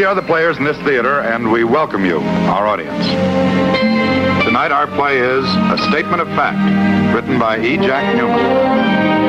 are the players in this theater, and we welcome you, our audience. Tonight, our play is A Statement of Fact, written by E. Jack Newman.